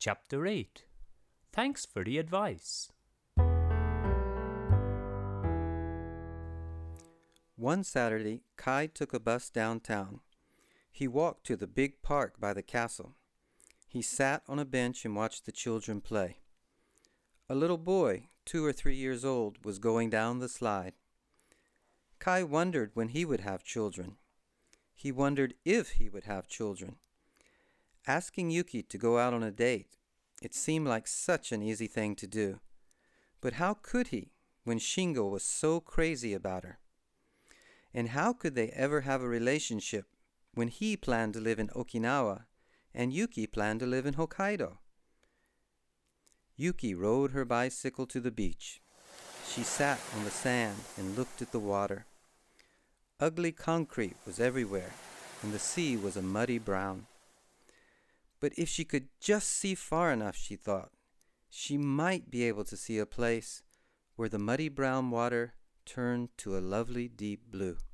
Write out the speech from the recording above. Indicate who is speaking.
Speaker 1: Chapter 8. Thanks for the advice.
Speaker 2: One Saturday, Kai took a bus downtown. He walked to the big park by the castle. He sat on a bench and watched the children play. A little boy, 2 or 3 years old, was going down the slide. Kai wondered when he would have children. He wondered if he would have children. Asking Yuki to go out on a date, it seemed like such an easy thing to do. But how could he when Shingo was so crazy about her? And how could they ever have a relationship when he planned to live in Okinawa and Yuki planned to live in Hokkaido? Yuki rode her bicycle to the beach. She sat on the sand and looked at the water. Ugly concrete was everywhere, and the sea was a muddy brown. But if she could just see far enough, she thought, she might be able to see a place where the muddy brown water turned to a lovely deep blue.